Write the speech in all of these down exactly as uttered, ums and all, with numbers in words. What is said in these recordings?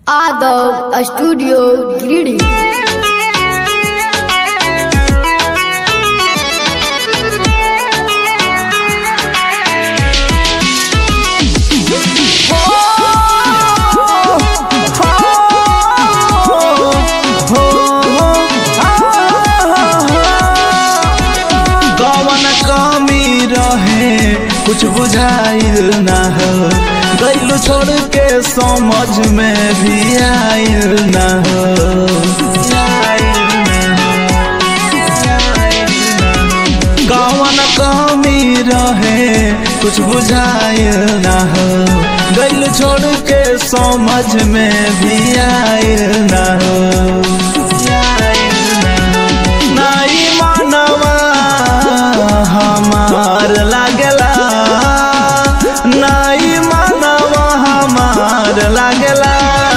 Adav Studio Greedy. कुछ बुझाइल ना हो गइल छोड़ के समझ में भी आइल ना हो कौन कमी रहे कुछ बुझाइल ना हो गइल छोड़ के समझ में भी आइल ना हो नाई मानवा हमार लागेला नाई मानवा हमार लागेला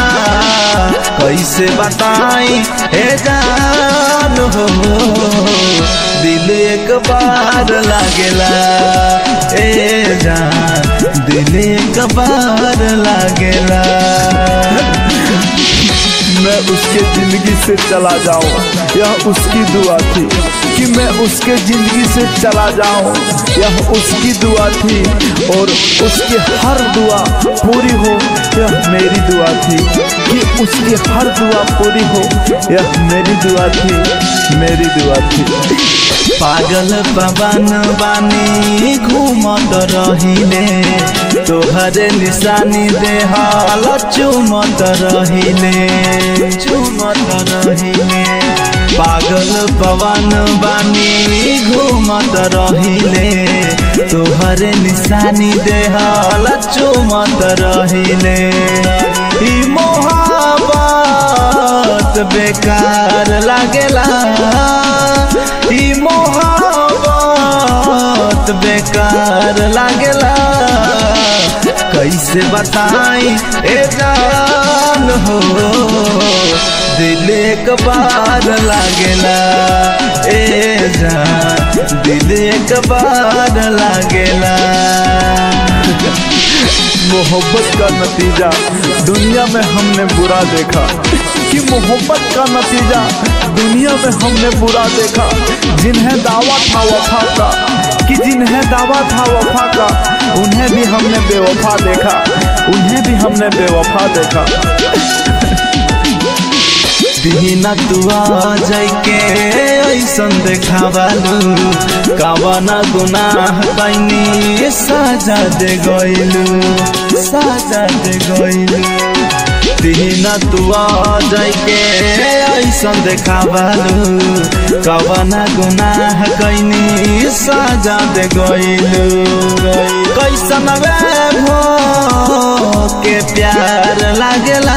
कैसे बताई हे जान हो दिल एक बार लागेला ए जान दिल एक बार लागेला मैं उसके जिंदगी से चला जाऊं यह उसकी दुआ थी कि मैं उसके जिंदगी से चला जाऊं यह उसकी दुआ थी और उसकी हर दुआ पूरी हो यह मेरी दुआ थी कि उसकी हर दुआ पूरी हो यह मेरी दुआ थी मेरी दुआ थी। पागल पवन बानी घूमत रहिले तोहरे निशानी देहल चुमत रहिले चुमत रहिले पागल पवन बानी घूमत रहिले तोहरे निशानी देहल चुमत रहिले ई मोहब्बत बेकार लागेला ई मोहब्बत बेकार लागेला कैसे बताई ए जान हो दिल एक बार लागेला ए जान दिल एक बार लागेला। मोहब्बत का नतीजा दुनिया में हमने बुरा देखा कि मोहब्बत का नतीजा दुनिया में हमने बुरा देखा जिन्हें दावा था वफा का कि जिन्हें दावा था वफा का उन्हें भी हमने बेवफा देखा उन्हें भी हमने बेवफा देखा। दीना तुआ जाके ऐसन देखावालू कवना गुनाह कैनी सजा दे गइलू सजा दे गइलू दीना तुआ जाके ऐसन देखावालू कवना गुनाह कैनी सजा दे गइलू कैसन वे के प्यार लागेला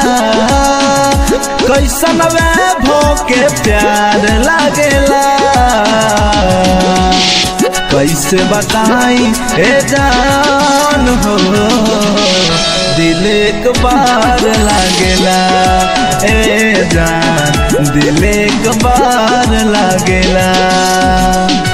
कैसन वैभव के प्यार लागेला कैसे बताई ए जान हो दिल एक बार लागेला ए जान दिल एक बार लागेला।